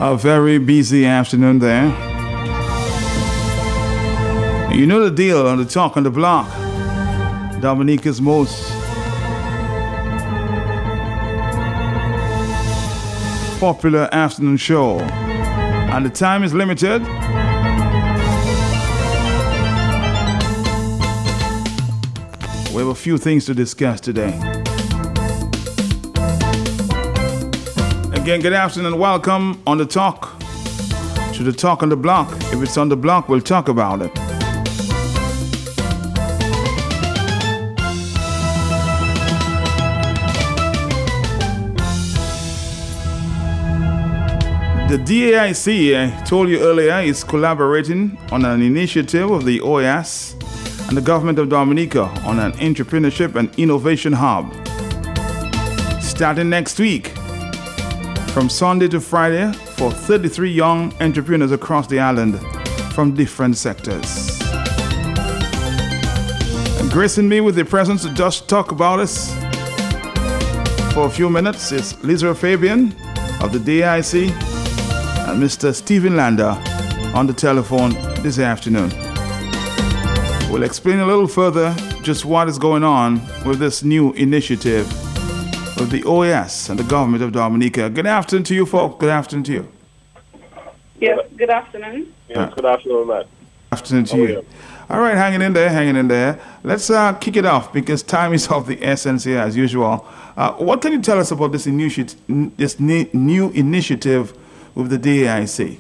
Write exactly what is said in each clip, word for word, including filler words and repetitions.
A very busy afternoon there. You know the deal on the Talk on the Block. Dominica's most popular afternoon show. And the time is limited. We have a few things to discuss today. Again, good afternoon and welcome on the Talk to the Talk on the Block. If it's on the block, we'll talk about it. The D A I C, I told you earlier, is collaborating on an initiative of the O A S and the government of Dominica on an entrepreneurship and innovation hub. Starting next week, from Sunday to Friday, for thirty-three young entrepreneurs across the island from different sectors. And gracing me with the presence to just talk about us for a few minutes is Lisa Fabian of the D A I C and Mister Stephen Lander on the telephone this afternoon. We'll explain a little further just what is going on with this new initiative of the O A S and the government of Dominica. Good afternoon to you, folks. Good afternoon to you. Yes, good afternoon. Yes, good afternoon, Matt. Good afternoon to you. you. All right, hanging in there, hanging in there. Let's uh, kick it off because time is of the essence here as usual. Uh, what can you tell us about this, initi- this new initiative with the D A I C?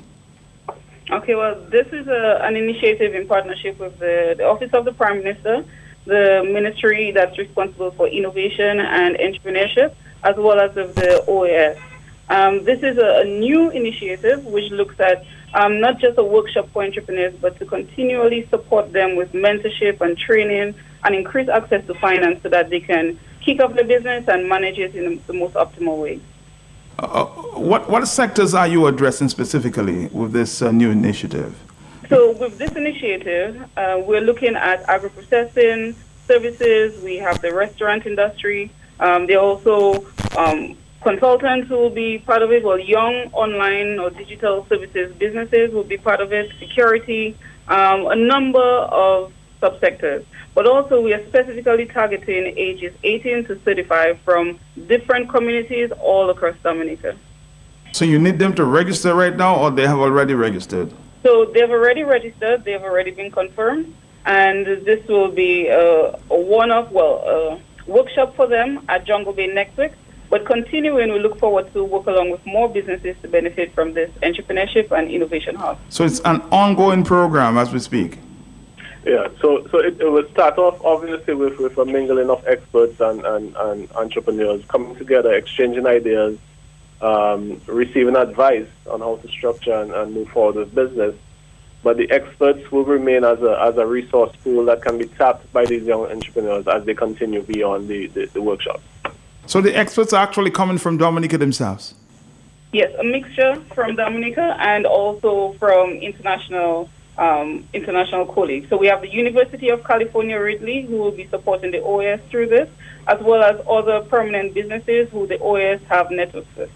Okay, well, this is a, an initiative in partnership with the, the Office of the Prime Minister, the ministry that's responsible for innovation and entrepreneurship, as well as with the O A S. Um, this is a, a new initiative which looks at um, not just a workshop for entrepreneurs, but to continually support them with mentorship and training and increase access to finance so that they can kick off their business and manage it in the most optimal way. Uh, what what sectors are you addressing specifically with this uh, new initiative? So with this initiative, uh, we're looking at agro-processing services. We have the restaurant industry. Um, there are also um, consultants who will be part of it. Well, young online or digital services businesses will be part of it. Security, um, a number of subsectors. But also we are specifically targeting ages eighteen to thirty-five from different communities all across Dominica. So you need them to register right now, or they have already registered? So they've already registered, they've already been confirmed, and this will be a, a one-off, well, a workshop for them at Jungle Bay next week. But continuing, we look forward to work along with more businesses to benefit from this entrepreneurship and innovation hub. So it's an ongoing program as we speak? Yeah, so so it, it will start off obviously with, with a mingling of experts and, and, and entrepreneurs coming together, exchanging ideas, um, receiving advice on how to structure and, and move forward with business. But the experts will remain as a as a resource pool that can be tapped by these young entrepreneurs as they continue beyond the, the, the workshop. So the experts are actually coming from Dominica themselves? Yes, a mixture from Dominica and also from international Um, international colleagues. So we have the University of California, Ridley, who will be supporting the O A S through this, as well as other permanent businesses who the O A S have networks with.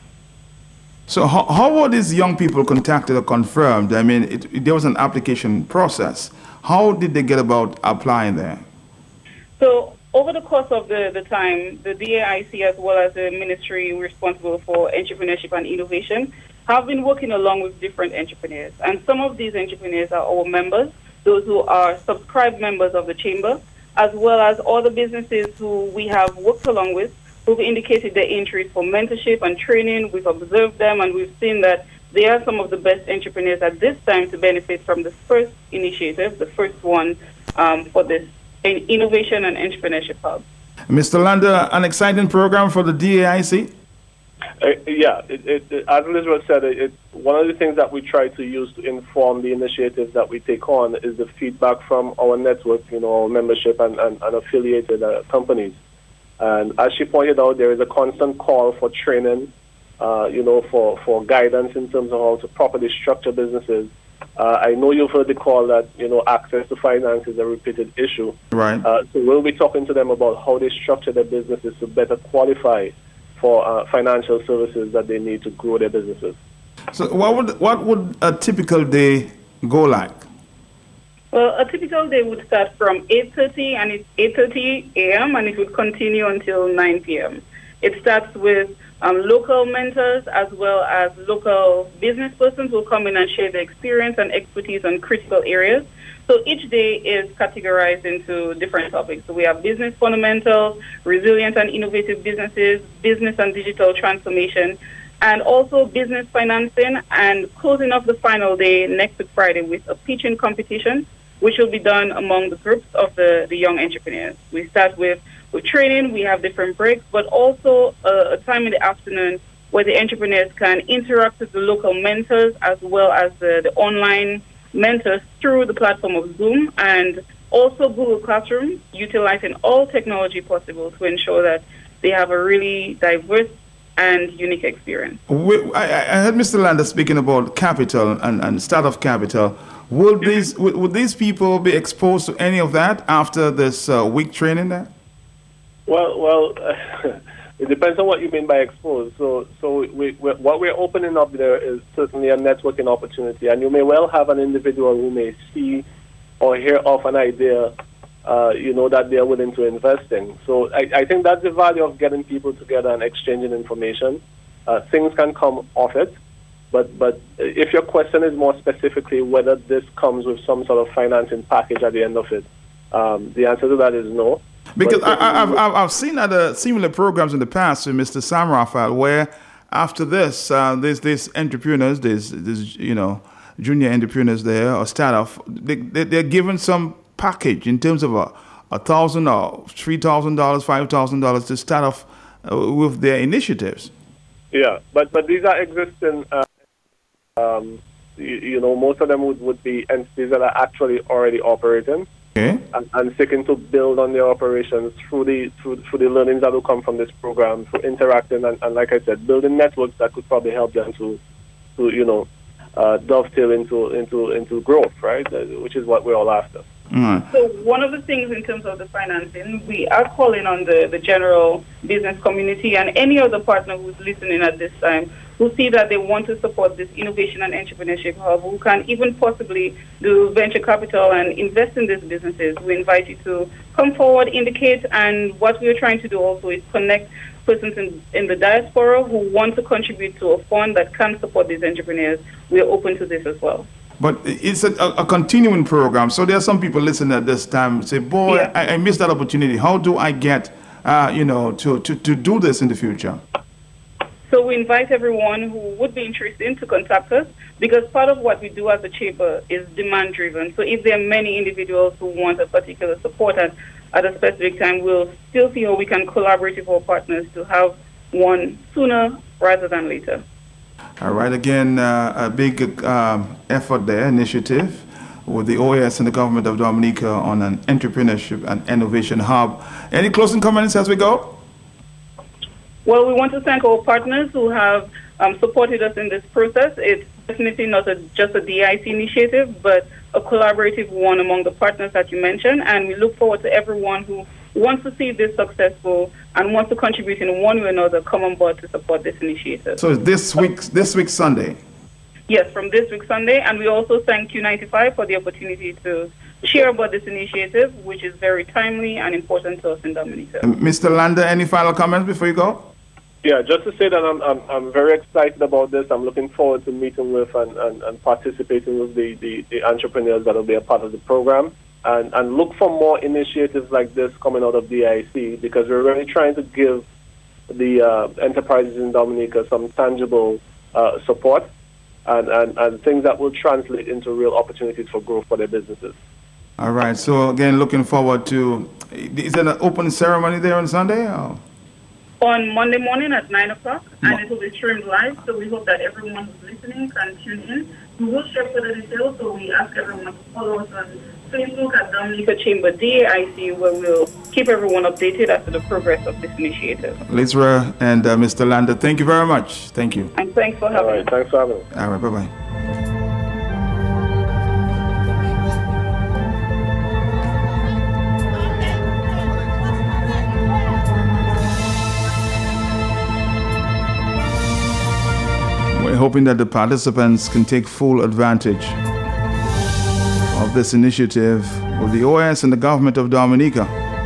So how, how were these young people contacted or confirmed? I mean, it, it, there was an application process. How did they get about applying there? So over the course of the, the time, the D A I C, as well as the ministry responsible for entrepreneurship and innovation, have been working along with different entrepreneurs. And some of these entrepreneurs are our members, those who are subscribed members of the chamber, as well as other businesses who we have worked along with, who've indicated their interest for mentorship and training. We've observed them and we've seen that they are some of the best entrepreneurs at this time to benefit from this first initiative, the first one um, for this innovation and entrepreneurship hub. Mister Lander, an exciting program for the D A I C? Uh, yeah, it, it, it, as Elizabeth said, it, it, one of the things that we try to use to inform the initiatives that we take on is the feedback from our network, you know, our membership and, and, and affiliated uh, companies. And as she pointed out, there is a constant call for training, uh, you know, for, for guidance in terms of how to properly structure businesses. Uh, I know you've heard the call that, you know, access to finance is a repeated issue. Right. Uh, so we'll be talking to them about how they structure their businesses to better qualify for uh, financial services that they need to grow their businesses. So what would what would a typical day go like? Well, a typical day would start from eight thirty and it's eight thirty a.m. and it would continue until nine p.m. It starts with um, local mentors as well as local business persons will come in and share their experience and expertise on critical areas. So each day is categorized into different topics. So we have business fundamentals, resilient and innovative businesses, business and digital transformation, and also business financing, and closing off the final day next week Friday with a pitching competition, which will be done among the groups of the, the young entrepreneurs. We start with, with training, we have different breaks, but also a, a time in the afternoon where the entrepreneurs can interact with the local mentors as well as the, the online mentors through the platform of Zoom, and also Google Classroom, utilizing all technology possible to ensure that they have a really diverse and unique experience. We, I, I heard Mister Lander speaking about capital and, and startup capital. Will these would, would these people be exposed to any of that after this uh, week training there? Well, well, uh, it depends on what you mean by exposed. So, so we, we, what we're opening up there is certainly a networking opportunity, and you may well have an individual who may see or hear of an idea, uh, you know, that they're willing to invest in. So, I, I think that's the value of getting people together and exchanging information. Uh, things can come off it. But but if your question is more specifically whether this comes with some sort of financing package at the end of it, um, the answer to that is no. Because I, I, I've I've seen other similar programs in the past with Mister Sam Raphael, where after this, uh, there's these entrepreneurs, there's, there's you know junior entrepreneurs there or startup, they, they they're given some package in terms of a a thousand or three thousand dollars, five thousand dollars to start off uh, with their initiatives. Yeah, but but these are existing. Uh, Um, you, you know, most of them would, would be entities that are actually already operating, okay, and, and seeking to build on their operations through the through, through the learnings that will come from this program, through interacting and, and, like I said, building networks that could probably help them to, to you know, uh, dovetail into into into growth, right? Uh, which is what we're all after. Mm. So one of the things in terms of the financing, we are calling on the, the general business community and any other partner who's listening at this time who see that they want to support this innovation and entrepreneurship hub, who can even possibly do venture capital and invest in these businesses. We invite you to come forward, indicate, and what we're trying to do also is connect persons in, in the diaspora who want to contribute to a fund that can support these entrepreneurs. We're open to this as well. But it's a, a continuing program. So there are some people listening at this time say, boy, yeah. I, I missed that opportunity. How do I get, uh, you know, to, to, to do this in the future? So we invite everyone who would be interested to contact us, because part of what we do as a chamber is demand driven. So if there are many individuals who want a particular support at, at a specific time, we'll still see how we can collaborate with our partners to have one sooner rather than later. All right, again, uh, a big um, effort there, initiative with the O A S and the government of Dominica on an entrepreneurship and innovation hub. Any closing comments as we go? Well, we want to thank our partners who have um, supported us in this process. It's definitely not a, just a D I C initiative, but a collaborative one among the partners that you mentioned. And we look forward to everyone who wants to see this successful and wants to contribute in one way or another, come on board to support this initiative. So this week, this week Sunday? Yes, from this week Sunday. And we also thank Q ninety-five for the opportunity to share about this initiative, which is very timely and important to us in Dominica. Mister Lander, any final comments before you go? Yeah, just to say that I'm I'm, I'm very excited about this. I'm looking forward to meeting with and, and, and participating with the, the, the entrepreneurs that will be a part of the program. And, and look for more initiatives like this coming out of D I C, because we're really trying to give the uh, enterprises in Dominica some tangible uh, support and, and, and things that will translate into real opportunities for growth for their businesses. All right. So, again, looking forward to, is there an open ceremony there on Sunday? Or? On Monday morning at nine o'clock, and it will be streamed live, so we hope that everyone who's listening can tune in. We will share further details, so we ask everyone to follow us on Facebook at Dominica Chamber D A I C, where we'll keep everyone updated as to the progress of this initiative. Lizra and uh, Mister Lander, thank you very much. Thank you. And thanks for having All right, us. thanks for having us. All right, bye-bye. hoping that the participants can take full advantage of this initiative with the O S and the government of Dominica.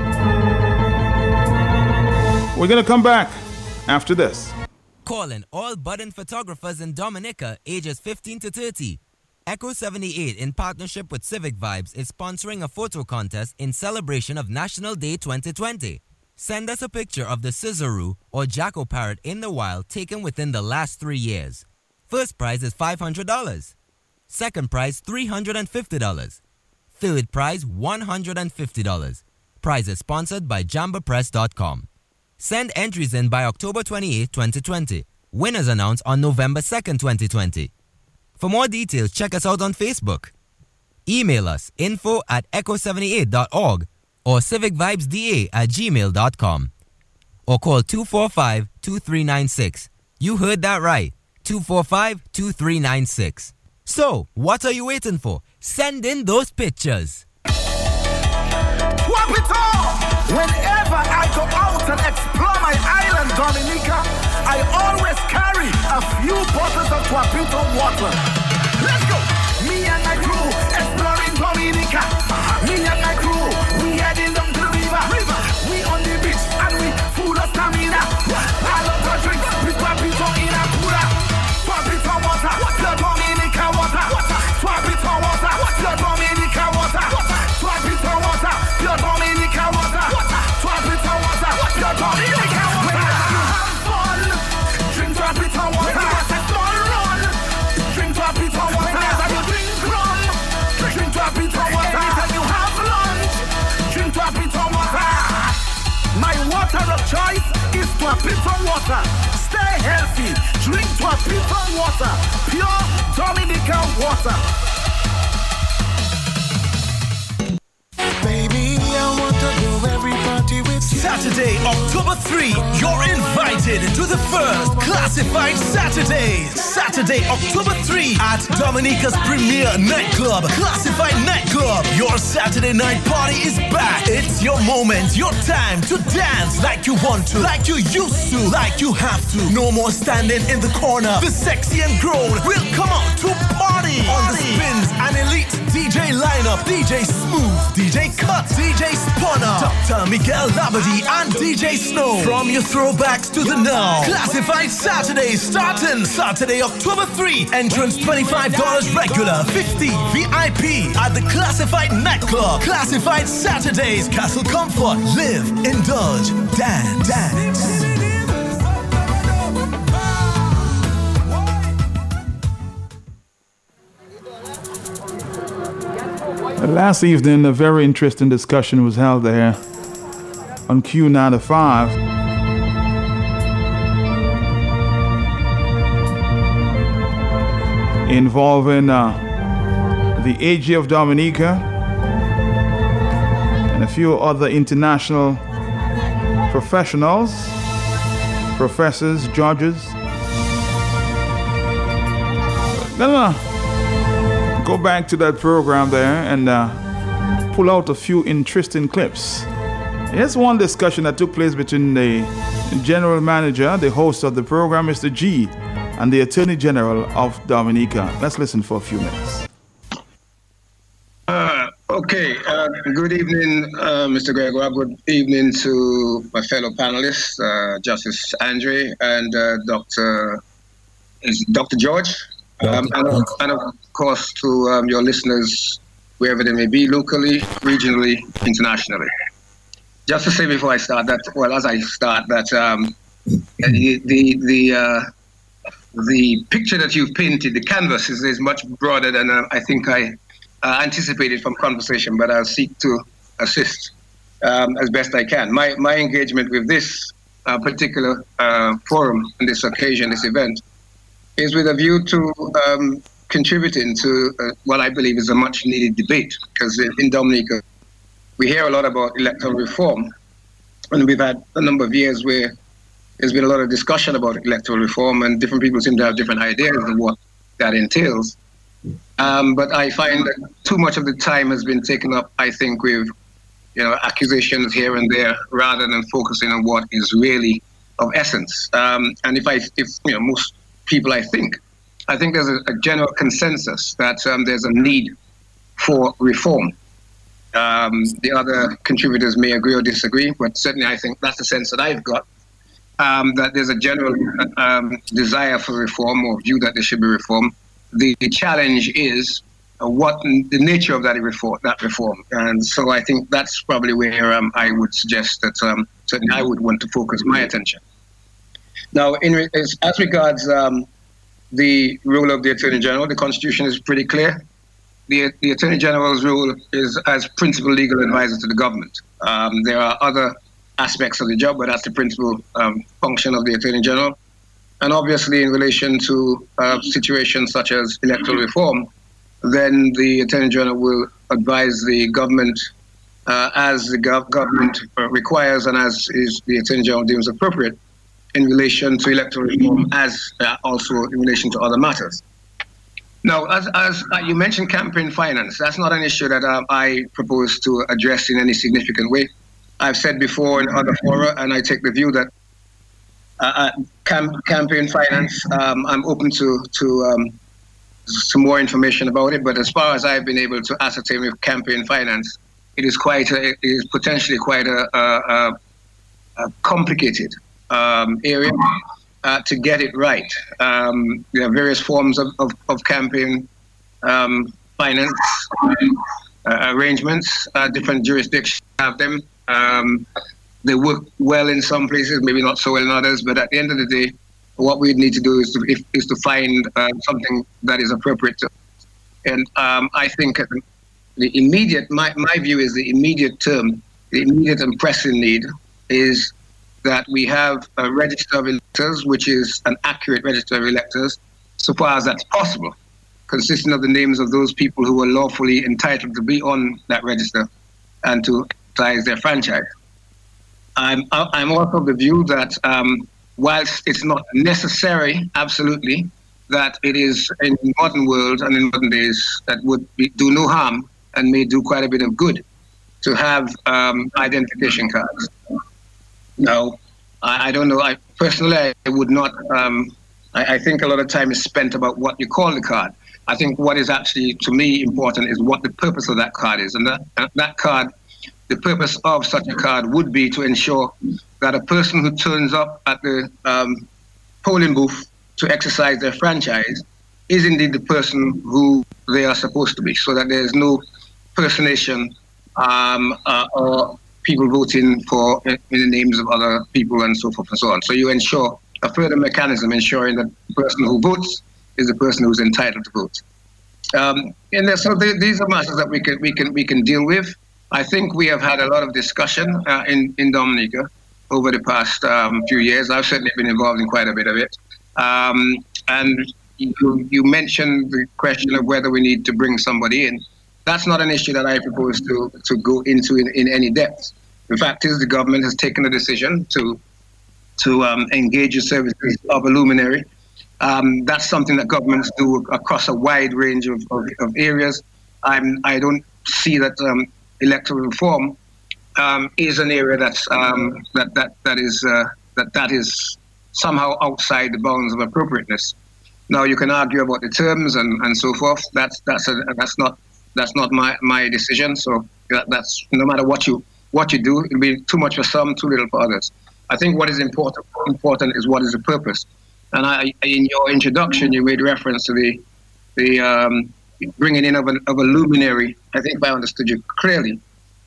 We're going to come back after this. Calling all budding photographers in Dominica ages fifteen to thirty. Echo seventy-eight, in partnership with Civic Vibes, is sponsoring a photo contest in celebration of National Day twenty twenty. Send us a picture of the Scissoroo or Jacko parrot in the wild taken within the last three years. First prize is five hundred dollars. Second prize, three hundred fifty dollars. Third prize, one hundred fifty dollars. Prize is sponsored by jamba press dot com. Send entries in by October twenty-eighth, twenty twenty. Winners announced on November second, twenty twenty. For more details, check us out on Facebook. Email us info at echo seventy-eight dot org or civicvibesda at gmail dot com. Or call two four five, two three nine six. You heard that right. two four five, two three nine six. So, what are you waiting for? Send in those pictures. Swap it all! Whenever I go out and explore my island, Dominica, I always carry a few bottles of Tuapito water. Let's go! Me and my crew exploring Dominica. Me and my crew, we heading down the river. river. We on the beach and we full of stamina. I love to drink with Tuapito in a cooler. Tuapito water, pure Dominica water. Tuapito water, pure Dominica water. Tuapito water, pure Dominica water. Tuapito water, pure Dominica water. Whenever you have fun, drink Tuapito water. When you get fun run, drink Tuapito water. Whenever you drink rum, drink Tuapito water. Anytime you have lunch, drink Tuapito water. My water of choice is Tuapito water. Stay healthy, drink Tuapito water. Pure Dominica water. Baby, I want to go every party with you. Saturday, October third, you're invited to the first Classified Saturdays. Saturday, October third at Dominica's premier nightclub, Classified Nightclub. Your Saturday night party is back. It's your moment, your time to dance like you want to, like you used to, like you have to. No more standing in the corner. The sexy and grown will come out to party. On the spins, an elite D J lineup, D J Smooth, D J Cut, D J Spawner, Doctor Miguel Labadie, and D J Snow. From your throwbacks to the now. Classified Saturdays starting Saturday, October third. Entrance twenty-five dollars regular, fifty dollars V I P at the Classified Nightclub. Classified Saturdays, Castle Comfort. Live, indulge, dance, dance. Last evening, a very interesting discussion was held there on Q ninety-five. Involving uh, the A G of Dominica and a few other international professionals, professors, judges. Gonna go back to that program there and uh, pull out a few interesting clips. Here's one discussion that took place between the general manager, the host of the program, Mister G, and the Attorney General of Dominica. Let's listen for a few minutes. Uh, okay, uh, good evening, uh, Mister Gregoire. Good evening to my fellow panelists, uh, Justice Andre and uh, Doctor is Doctor George, um, and, of, and of course to um, your listeners, wherever they may be, locally, regionally, internationally. Just to say before I start that, well, as I start that, um, the the the, uh, the picture that you've painted, the canvas is, is much broader than uh, I think I uh, anticipated from conversation, but I'll seek to assist um, as best I can. My my engagement with this uh, particular uh, forum, and this occasion, this event, is with a view to um, contributing to uh, what I believe is a much needed debate, because in, in Dominica, we hear a lot about electoral reform, and we've had a number of years where there's been a lot of discussion about electoral reform, and different people seem to have different ideas of what that entails. Um, but I find that too much of the time has been taken up, I think, with you know accusations here and there, rather than focusing on what is really of essence. Um, and if I, if you know, most people, I think, I think there's a, a general consensus that um, there's a need for reform. Um, the other contributors may agree or disagree, but certainly I think that's the sense that I've got, um, that there's a general um, desire for reform or view that there should be reform. The, the challenge is uh, what the nature of that reform, that reform. And so I think that's probably where um, I would suggest that um, certainly I would want to focus my attention. Now, in re- as, as regards um, the role of the Attorney General, the Constitution is pretty clear. The, the Attorney General's role is as principal legal advisor to the government. Um, there are other aspects of the job, but that's the principal um, function of the Attorney General. And obviously, in relation to uh, situations such as electoral reform, then the Attorney General will advise the government uh, as the gov- government requires and as is the Attorney General deems appropriate in relation to electoral reform, as uh, also in relation to other matters. Now, as, as uh, you mentioned campaign finance, that's not an issue that um, I propose to address in any significant way. I've said before in other fora, and I take the view that uh, camp, campaign finance, um, I'm open to to um, some more information about it, but as far as I've been able to ascertain with campaign finance, it is quite a, it is potentially quite a, a, a complicated um, area. Uh, to get it right. Um, there are various forms of, of, of campaign um, finance uh, arrangements. Uh, different jurisdictions have them. Um, they work well in some places, maybe not so well in others, but at the end of the day, what we need to do is to, if, is to find uh, something that is appropriate to. And um, I think the immediate, my, my view is the immediate term, the immediate and pressing need is that we have a register of electors, which is an accurate register of electors, so far as that's possible, consisting of the names of those people who are lawfully entitled to be on that register and to exercise their franchise. I'm, I'm also of the view that um, whilst it's not necessary, absolutely, that it is in the modern world and in modern days that would be, do no harm and may do quite a bit of good to have um, identification cards. No, I, I don't know. I personally, I would not. Um, I, I think a lot of time is spent about what you call the card. I think what is actually, to me, important is what the purpose of that card is. And that, uh, that card, the purpose of such a card would be to ensure that a person who turns up at the um, polling booth to exercise their franchise is indeed the person who they are supposed to be, so that there is no personation um, uh, or people voting for in the names of other people and so forth and so on. So you ensure a further mechanism ensuring that the person who votes is the person who's entitled to vote. Um, and so they, these are matters that we can we can we can deal with. I think we have had a lot of discussion uh, in in Dominica over the past um, few years. I've certainly been involved in quite a bit of it. Um, and you, you mentioned the question of whether we need to bring somebody in. That's not an issue that I propose to, to go into in, in any depth. The fact is the government has taken a decision to to um, engage the services of a luminary. Um, that's something that governments do across a wide range of, of, of areas. I'm, I don't see that um, electoral reform um, is an area that's um, that that that is uh, that that is somehow outside the bounds of appropriateness. Now you can argue about the terms and, and so forth. That's that's a, that's not. That's not my, my decision. So that, that's no matter what you what you do, it'll be too much for some, too little for others. I think what is important important is what is the purpose. And I, in your introduction, you made reference to the the um, bringing in of, an, of a luminary. I think if I understood you clearly,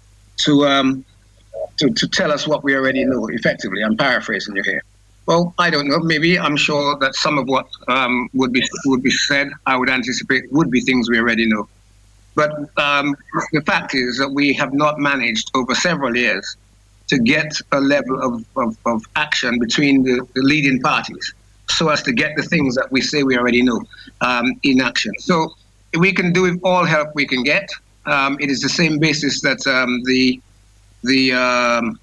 to um to to tell us what we already know. Effectively, I'm paraphrasing you here. Well, I don't know. Maybe I'm sure that some of what um, would be would be said, I would anticipate would be things we already know. But um, the fact is that we have not managed over several years to get a level of, of, of action between the, the leading parties so as to get the things that we say we already know um, in action. So we can do with all help we can get. Um, it is the same basis that um, the the um,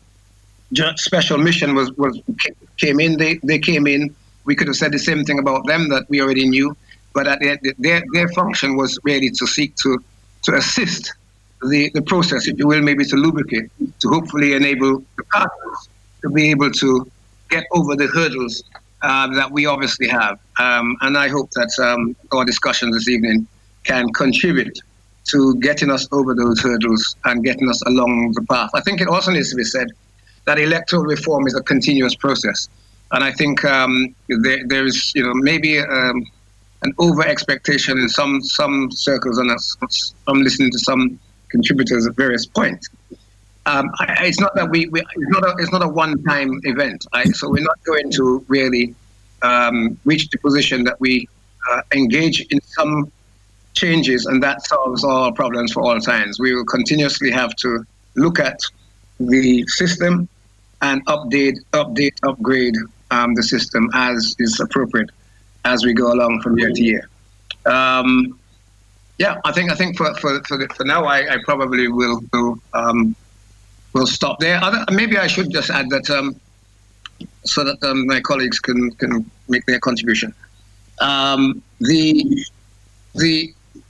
special mission was, was came in. They, they came in. We could have said the same thing about them that we already knew. But at the end, their, their function was really to seek to to assist the, the process, if you will, maybe to lubricate, to hopefully enable the parties to be able to get over the hurdles uh, that we obviously have. Um, and I hope that um, our discussion this evening can contribute to getting us over those hurdles and getting us along the path. I think it also needs to be said that electoral reform is a continuous process. And I think um, there, there is, you know, maybe um, an over-expectation in some some circles, and I'm listening to some contributors at various points. Um, I, it's not that we, we it's not a, it's not a one-time event. I, so we're not going to really um, reach the position that we uh, engage in some changes and that solves all problems for all times. We will continuously have to look at the system and update, update, upgrade um, the system as is appropriate as we go along from year to year. Um, yeah, I think I think for for for, the, for now, I, I probably will will um, will stop there. Other, maybe I should just add that um, so that um, my colleagues can can make their contribution. Um, the the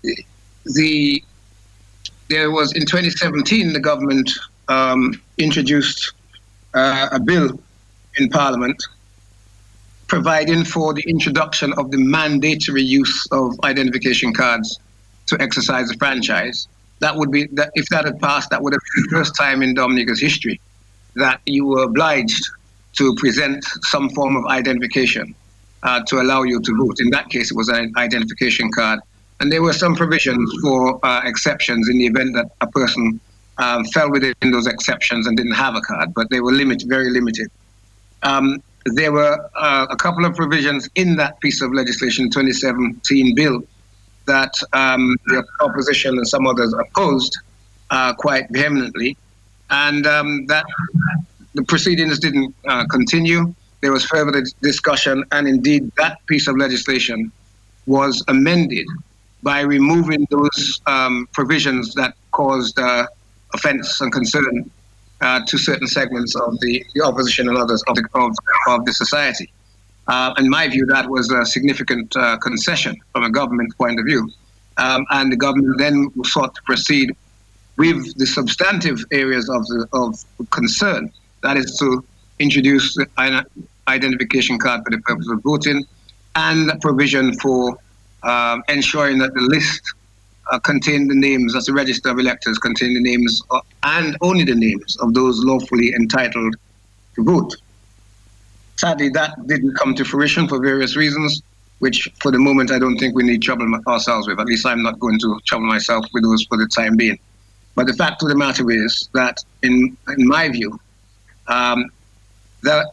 The there was in twenty seventeen the government um, introduced uh, a bill in Parliament providing for the introduction of the mandatory use of identification cards to exercise the franchise. That would be that if that had passed, that would have been the first time in Dominica's history that you were obliged to present some form of identification uh, to allow you to vote. In that case, it was an identification card. And there were some provisions for uh, exceptions in the event that a person um, fell within those exceptions and didn't have a card, but they were limited, very limited. Um, there were uh, a couple of provisions in that piece of legislation, twenty seventeen bill, that um, the opposition and some others opposed uh, quite vehemently, and um, that the proceedings didn't uh, continue. There was further discussion, and indeed that piece of legislation was amended by removing those um, provisions that caused uh, offence and concern uh, to certain segments of the, the opposition and others of the, of, of the society. Uh, in my view, that was a significant uh, concession from a government point of view. Um, and the government then sought to proceed with the substantive areas of, the, of concern, that is to introduce the identification card for the purpose of voting and a provision for Um, ensuring that the list uh, contained the names, as the register of electors contained the names of, and only the names of those lawfully entitled to vote. Sadly, that didn't come to fruition for various reasons, which for the moment I don't think we need trouble ourselves with. At least I'm not going to trouble myself with those for the time being. But the fact of the matter is that, in, in my view, um, that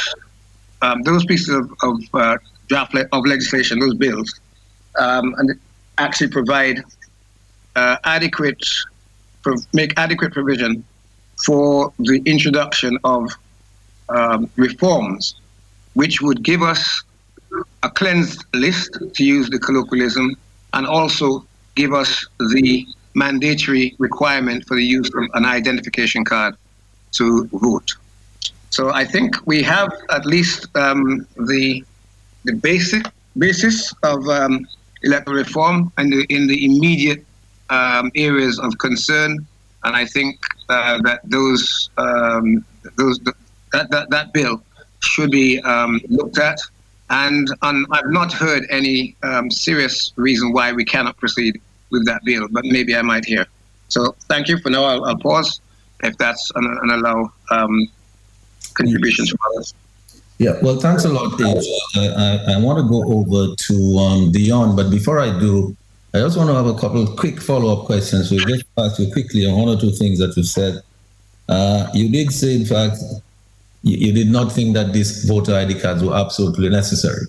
um, those pieces of, of uh, draft le- of legislation, those bills, Um, and actually provide uh, adequate, pro- make adequate provision for the introduction of um, reforms, which would give us a cleansed list, to use the colloquialism, and also give us the mandatory requirement for the use of an identification card to vote. So I think we have at least um, the the basic basis of um, electoral reform and in, in the immediate um, areas of concern, and I think uh, that those um, those that, that that bill should be um, looked at. And um, I've not heard any um, serious reason why we cannot proceed with that bill, but maybe I might hear. So thank you for now. I'll, I'll pause if that's and, and allow um, contributions from others. Yeah, well, thanks a lot, Dave. I, I want to go over to um, Dion, but before I do, I just want to have a couple of quick follow-up questions. We'll just ask you quickly on one or two things that you said. Uh, you did say, in fact, you, you did not think that these voter I D cards were absolutely necessary.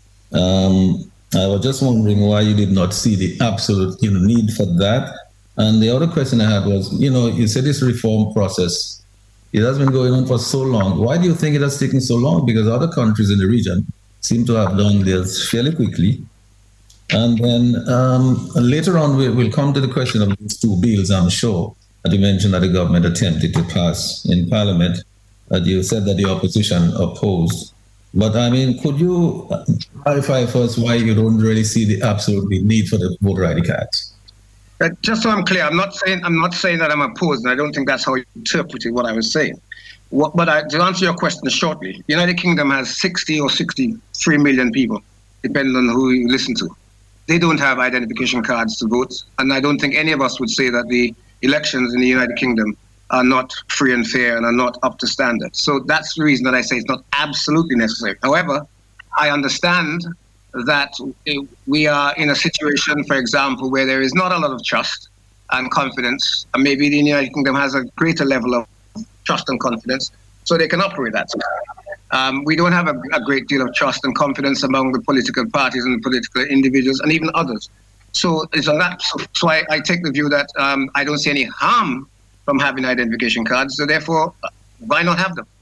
Um, I was just wondering why you did not see the absolute you know, need for that. And the other question I had was, you know, you said this reform process, it has been going on for so long. Why do you think it has taken so long? Because other countries in the region seem to have done this fairly quickly. And then um, later on, we, we'll come to the question of these two bills, I'm sure, that you mentioned that the government attempted to pass in Parliament, that you said that the opposition opposed. But I mean, could you clarify for us why you don't really see the absolute need for the voter I D cards? Uh, just so I'm clear, I'm not saying I'm not saying that I'm opposed, and I don't think that's how you interpreted what I was saying. What, but I, to answer your question shortly, the United Kingdom has sixty or sixty-three million people, depending on who you listen to. They don't have identification cards to vote, and I don't think any of us would say that the elections in the United Kingdom are not free and fair and are not up to standard. So that's the reason that I say it's not absolutely necessary. However, I understand that we are in a situation, for example, where there is not a lot of trust and confidence, and maybe the United Kingdom has a greater level of trust and confidence, so they can operate that. Um, we don't have a, a great deal of trust and confidence among the political parties and political individuals and even others. So it's on that. So, so I, I take the view that um, I don't see any harm from having identification cards, so therefore, why not have them?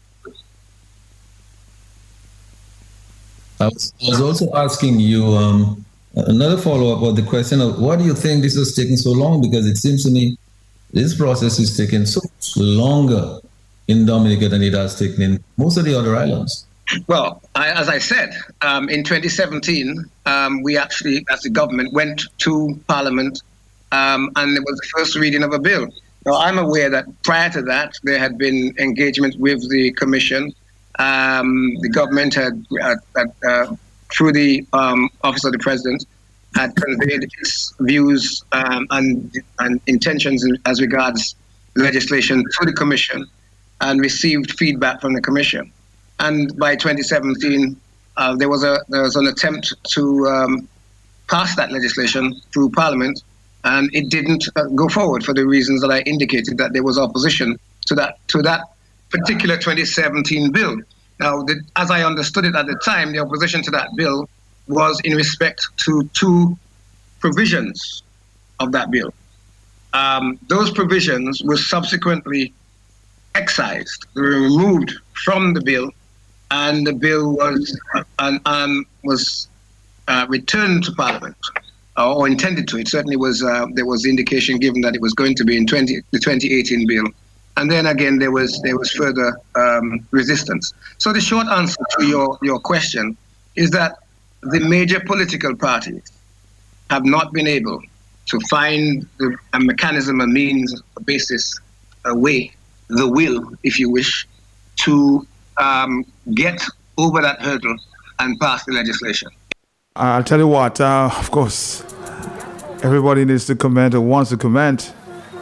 I was, I was also asking you um, another follow-up on the question of why do you think this is taking so long? Because it seems to me this process is taking so much longer in Dominica than it has taken in most of the other islands. Well, I, as I said, um, in twenty seventeen, um, we actually, as the government, went to Parliament um, and it was the first reading of a bill. Now, I'm aware that prior to that, there had been engagement with the Commission. Um, the government had, uh, uh, through the um, Office of the President, had conveyed its views um, and, and intentions in, as regards legislation to the Commission and received feedback from the Commission. And by twenty seventeen, uh, there was a there was an attempt to um, pass that legislation through Parliament, and it didn't uh, go forward for the reasons that I indicated, that there was opposition to that to that particular twenty seventeen bill. Now, the, as I understood it at the time, the opposition to that bill was in respect to two provisions of that bill. Um, those provisions were subsequently excised, they were removed from the bill, and the bill was uh, um, was uh, returned to Parliament, uh, or intended to. It certainly was. Uh, there was indication given that it was going to be in twenty, the twenty eighteen bill, and then again there was there was further um, resistance. So the short answer to your your question is that the major political parties have not been able to find the, a mechanism, a means, a basis, a way, the will, if you wish, to um, get over that hurdle and pass the legislation. I'll tell you what, uh, of course, everybody needs to comment or wants to comment.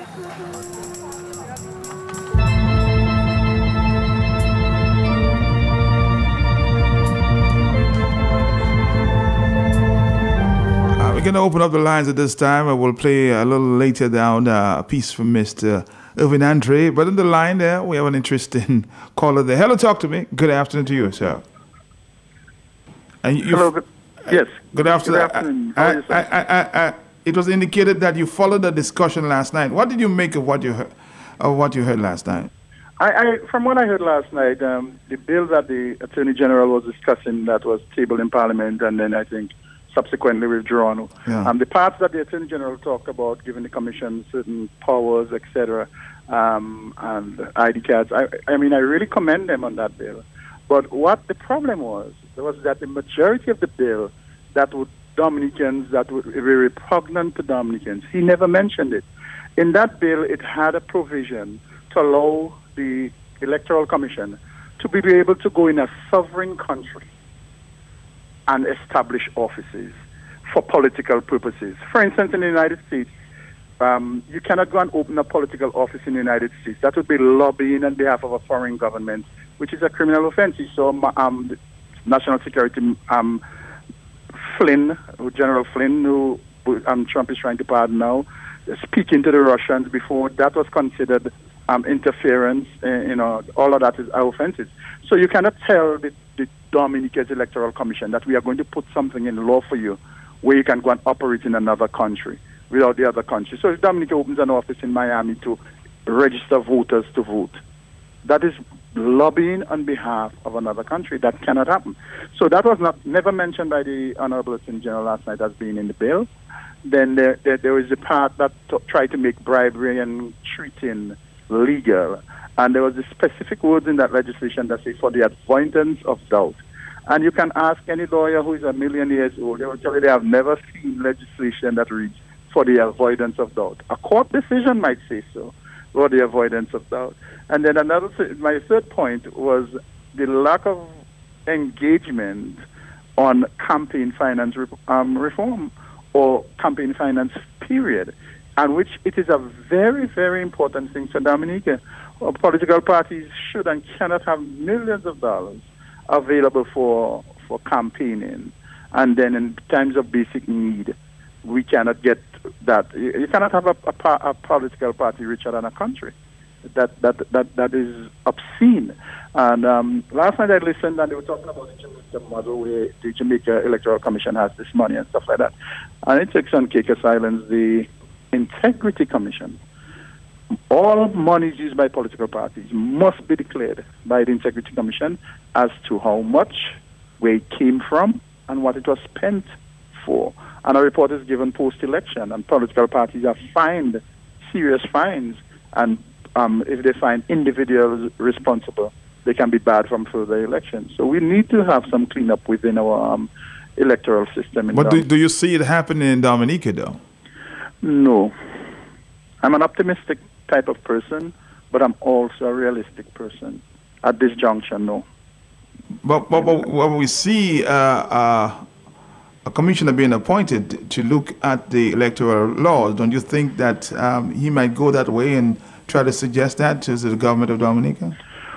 Uh, we're going to open up the lines at this time. I will play a little later down uh, a piece from Mister Irvin Andre, but in the line there, we have an interesting caller there. Hello, talk to me. Good afternoon to you, sir. And you, Hello, good, yes. Good afternoon. Good afternoon. I, I, I, I, I, it was indicated that you followed the discussion last night. What did you make of what you heard, of what you heard last night? I, I, from what I heard last night, um, the bill that the Attorney General was discussing that was tabled in Parliament and then I think subsequently withdrawn. Yeah. Um, the parts that the Attorney General talked about, giving the Commission certain powers, et cetera, um, and I D cards, I, I mean, I really commend them on that bill. But what the problem was, was that the majority of the bill that would Dominicans, that would be repugnant to Dominicans, he never mentioned it. In that bill, it had a provision to allow the Electoral Commission to be able to go in a sovereign country and establish offices for political purposes. For instance, in the United States, um, you cannot go and open a political office in the United States. That would be lobbying on behalf of a foreign government, which is a criminal offense. So um, National Security um, Flynn, General Flynn, who um, Trump is trying to pardon now, speaking to the Russians before, that was considered um, interference. Uh, you know, all of that is offenses. So you cannot tell the, the Dominica's Electoral Commission that we are going to put something in law for you where you can go and operate in another country without the other country. So if Dominica opens an office in Miami to register voters to vote, that is lobbying on behalf of another country. That cannot happen. So that was not never mentioned by the Honorable Attorney General last night as being in the bill. Then there, there, there was a part that t- tried to make bribery and treating legal. And there was the specific words in that legislation that say for the avoidance of doubt. And you can ask any lawyer who is a million years old, they will tell you they have never seen legislation that reads for the avoidance of doubt. A court decision might say so, for the avoidance of doubt. And then another, th- my third point was the lack of engagement on campaign finance re- um, reform or campaign finance period, and which it is a very, very important thing for Dominica. Our political parties should and cannot have millions of dollars available for for campaigning, and then in times of basic need, we cannot get that. You, you cannot have a, a, a political party richer than a country. That that that that is obscene. And um, last night I listened, and they were talking about the Jamaica model, where the Jamaica Electoral Commission has this money and stuff like that. And it takes on cake of silence the Integrity Commission. All monies used by political parties must be declared by the Integrity Commission as to how much, where it came from, and what it was spent for. And a report is given post-election, and political parties are fined serious fines, and um, if they find individuals responsible, they can be barred from further elections. So we need to have some cleanup within our um, electoral system. But do, do you see it happening in Dominica, though? No. I'm an optimistic type of person, but I'm also a realistic person. At this juncture, no. But, but, but when we see uh, uh, a commissioner being appointed to look at the electoral laws, don't you think that um, he might go that way and try to suggest that to the government of Dominica?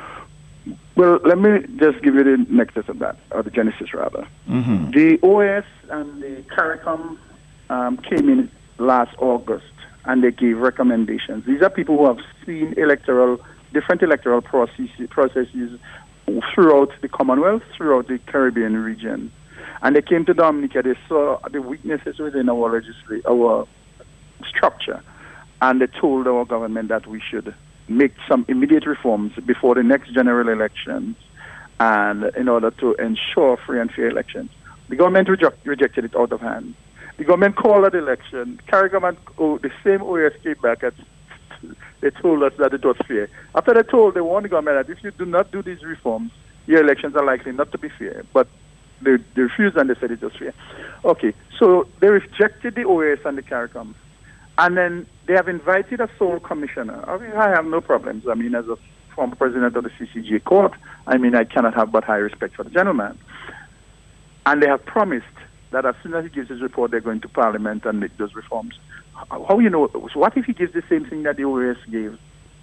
Well, let me just give you the nexus of that, or the genesis rather. Mm-hmm. The O S and the CARICOM um, came in last August, and they gave recommendations. These are people who have seen electoral, different electoral processes, processes throughout the Commonwealth, throughout the Caribbean region. And they came to Dominica, they saw the weaknesses within our legislation, our structure, and they told our government that we should make some immediate reforms before the next general elections, and in order to ensure free and fair elections. The government reject, rejected it out of hand. The government called that election. CARICOM and oh, the same O S came back and they told us that it was fair. After they told, they warned the government that if you do not do these reforms, your elections are likely not to be fair. But they, they refused, and they said it was fair. Okay, so they rejected the O S and the CARICOM. And then they have invited a sole commissioner. I mean, I have no problems. I mean, as a former president of the C C J court, I mean, I cannot have but high respect for the gentleman. And they have promised that as soon as he gives his report, they're going to Parliament and make those reforms. How you know? What if he gives the same thing that the O S gave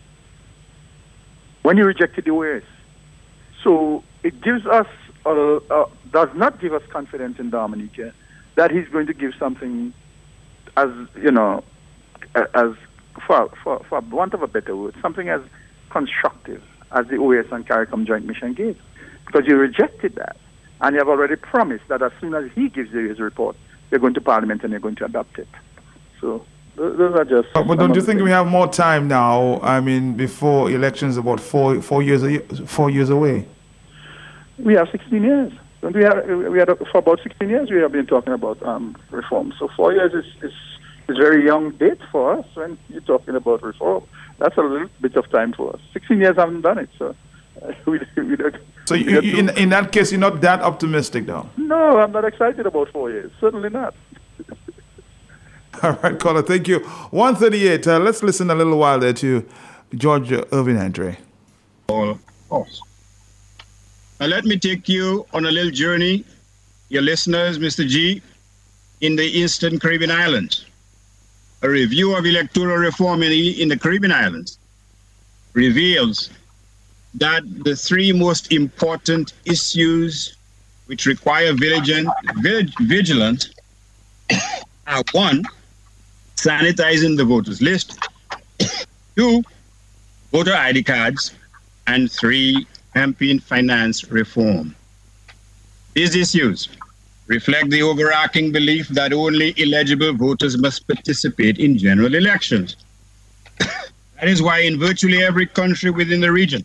when he rejected the O S? So it gives us, uh, uh, does not give us confidence in Dominica that he's going to give something as, you know, as, for, for, for want of a better word, something as constructive as the O S and CARICOM Joint Mission gave. Because you rejected that. And you have already promised that as soon as he gives you his report, you're going to Parliament and you're going to adopt it. So those are just. But, but don't you think things. We have more time now? I mean, before elections, about four four years four years away. We have sixteen years. Don't we have we had for about sixteen years we have been talking about um, reform. So four years is is is a very young date for us when you're talking about reform. That's a little bit of time for us. Sixteen years haven't done it, so uh, we we don't. So you, you, in in that case, you're not that optimistic, though. No, I'm not excited about four years. Certainly not. All right, caller, thank you. one thirty-eight. Uh, let's listen a little while there to George Irvin Andre. Oh, oh. Now let me take you on a little journey, your listeners, Mister G, in the Eastern Caribbean Islands. A review of electoral reform in the, in the Caribbean Islands reveals that the three most important issues which require vigilance, vigilance are one, sanitizing the voters list, two, voter I D cards, and three, campaign finance reform. These issues reflect the overarching belief that only eligible voters must participate in general elections. That is why in virtually every country within the region,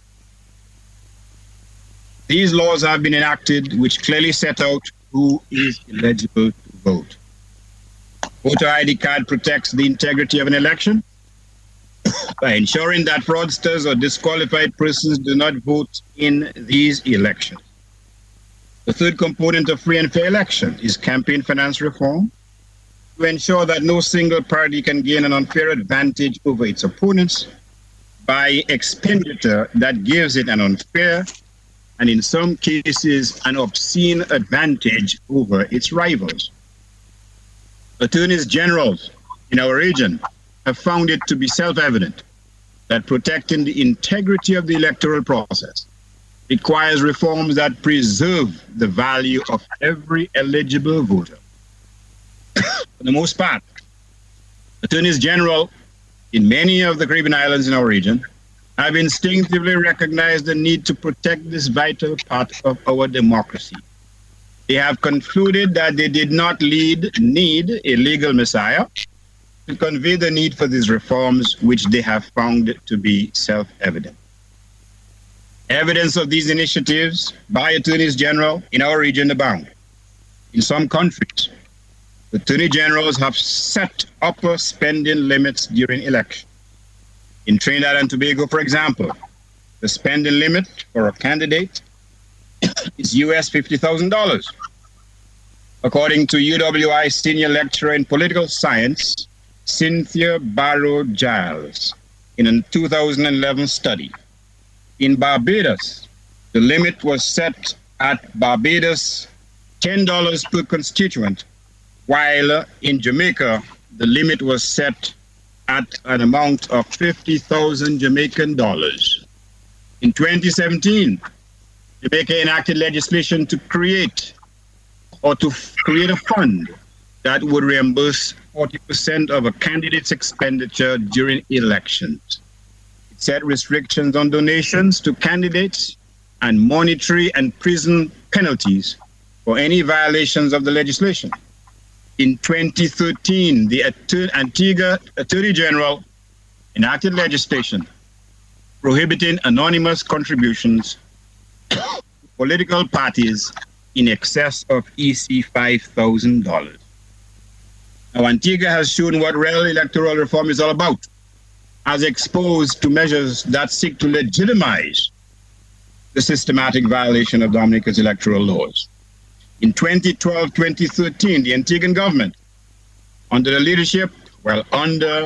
these laws have been enacted which clearly set out who is eligible to vote. Voter I D card protects the integrity of an election by ensuring that fraudsters or disqualified persons do not vote in these elections. The third component of free and fair election is campaign finance reform, to ensure that no single party can gain an unfair advantage over its opponents by expenditure that gives it an unfair and in some cases an obscene advantage over its rivals. Attorneys generals in our region have found it to be self-evident that protecting the integrity of the electoral process requires reforms that preserve the value of every eligible voter. For the most part, attorneys general in many of the Caribbean islands in our region have instinctively recognized the need to protect this vital part of our democracy. They have concluded that they did not lead, need a legal messiah to convey the need for these reforms, which they have found to be self-evident. Evidence of these initiatives by attorneys general in our region abound. In some countries, attorney generals have set upper spending limits during elections. In Trinidad and Tobago, for example, the spending limit for a candidate is U S fifty thousand dollars. According to U W I senior lecturer in political science, Cynthia Barrow Giles, in a two thousand eleven study. In Barbados, the limit was set at Barbados ten dollars per constituent, while in Jamaica, the limit was set at an amount of fifty thousand Jamaican dollars. In twenty seventeen, Jamaica enacted legislation to create or to create a fund that would reimburse forty percent of a candidate's expenditure during elections. It set restrictions on donations to candidates and monetary and prison penalties for any violations of the legislation. In twenty thirteen, the Antigua Attorney General enacted legislation prohibiting anonymous contributions to political parties in excess of E C five thousand dollars. Now, Antigua has shown what real electoral reform is all about, as exposed to measures that seek to legitimize the systematic violation of Dominica's electoral laws. In twenty twelve twenty thirteen, the Antiguan government, under the leadership, well, under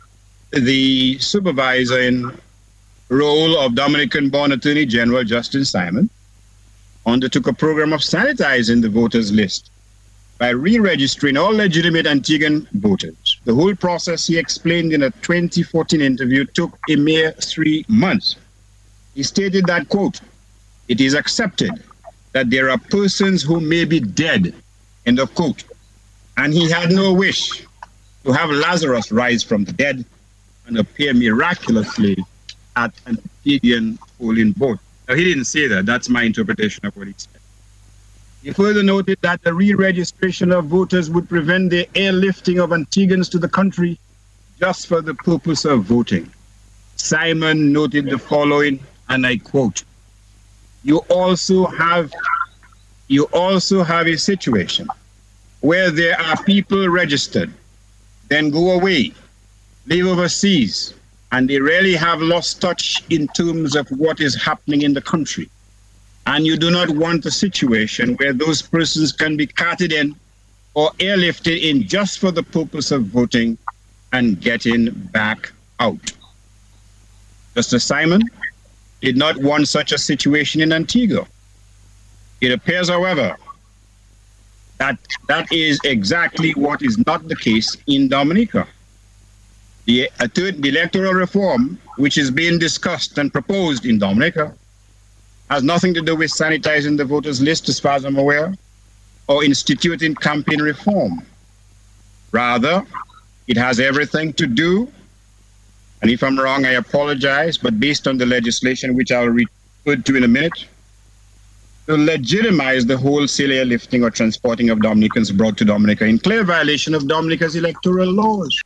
the supervising role of Dominican-born Attorney General Justin Simon, undertook a program of sanitizing the voters list by re-registering all legitimate Antiguan voters. The whole process, he explained in a twenty fourteen interview, took a mere three months. He stated that, quote, "It is accepted that there are persons who may be dead," end of quote. And he had no wish to have Lazarus rise from the dead and appear miraculously at an Antiguan polling booth. Now, he didn't say that. That's my interpretation of what he said. He further noted that the re-registration of voters would prevent the airlifting of Antiguans to the country just for the purpose of voting. Simon noted the following, and I quote, You also have you also have a situation where there are people registered, then go away, live overseas, and they really have lost touch in terms of what is happening in the country. And you do not want a situation where those persons can be carted in or airlifted in just for the purpose of voting and getting back out. Justice Simon did not want such a situation in Antigua. It appears, however, that that is exactly what is not the case in Dominica. The, the electoral reform, which is being discussed and proposed in Dominica, has nothing to do with sanitizing the voters list, as far as I'm aware, or instituting campaign reform. Rather, it has everything to do, and if I'm wrong, I apologize, but based on the legislation, which I'll refer to in a minute, to legitimize the wholesale airlifting or transporting of Dominicans brought to Dominica in clear violation of Dominica's electoral laws.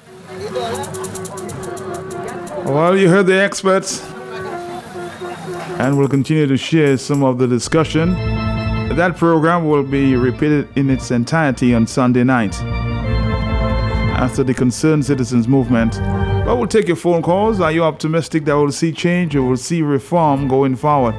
Well, you heard the experts, and we'll continue to share some of the discussion. That program will be repeated in its entirety on Sunday night after the Concerned Citizens Movement. But we'll take your phone calls. Are you optimistic that we'll see change or we'll see reform going forward?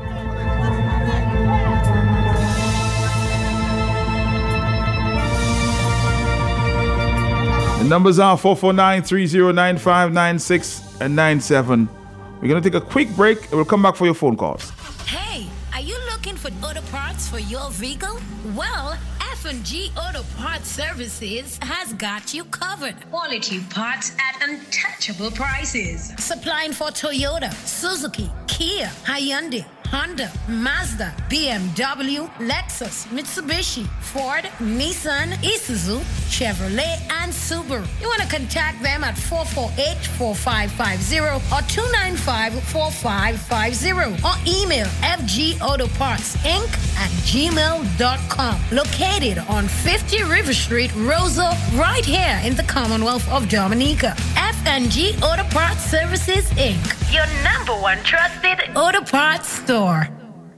numbers are four four nine, three zero nine five, nine six and nine seven. We're going to take a quick break and we'll come back for your phone calls. Hey, are you looking for auto parts for your vehicle? Well, F and G Auto Parts Services has got you covered. Quality parts at untouchable prices. Supplying for Toyota, Suzuki, Kia, Hyundai, Honda, Mazda, B M W, Lexus, Mitsubishi, Ford, Nissan, Isuzu, Chevrolet, and Subaru. You want to contact them at four four eight, four five five zero or two nine five, four five five zero or email f g auto parts inc at gmail dot com. Located on fifty River Street, Roseau, right here in the Commonwealth of Dominica. F and G Auto Parts Services, Incorporated. Your number one trusted auto parts store.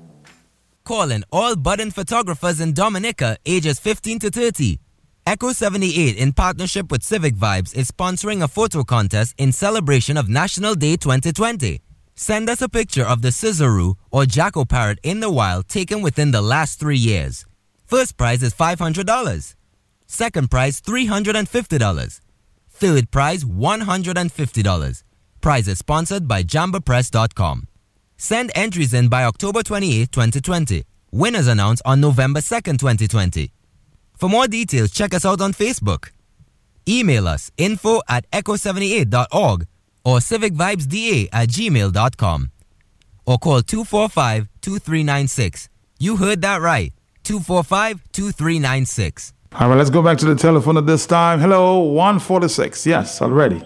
Calling all budding photographers in Dominica ages fifteen to thirty. Echo seventy-eight, in partnership with Civic Vibes, is sponsoring a photo contest in celebration of National Day twenty twenty. Send us a picture of the Scissaroo or Jacko parrot in the wild taken within the last three years. First prize is five hundred dollars. Second prize, three hundred fifty dollars. Third prize, one hundred fifty dollars. Prize is sponsored by jamba press dot com. Send entries in by October twenty-eighth, twenty twenty. Winners announced on November second, twenty twenty. For more details, check us out on Facebook. Email us info at echo seventy-eight dot org or civic vibes d a at gmail dot com. Or call two four five, two three nine six. You heard that right. two four five, two three nine six. All right, let's go back to the telephone at this time. Hello, one forty-six. Yes, already.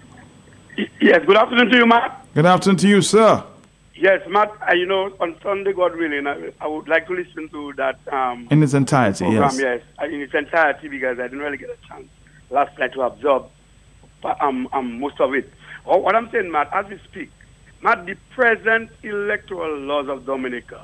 Yes, good afternoon to you, Matt. Good afternoon to you, sir. Yes, Matt, uh, you know, on Sunday, God willing, I, I would like to listen to that um, in its entirety, program, yes. yes, uh, in its entirety, because I didn't really get a chance last night to absorb um, um, most of it. Or what I'm saying, Matt, as we speak, Matt, the present electoral laws of Dominica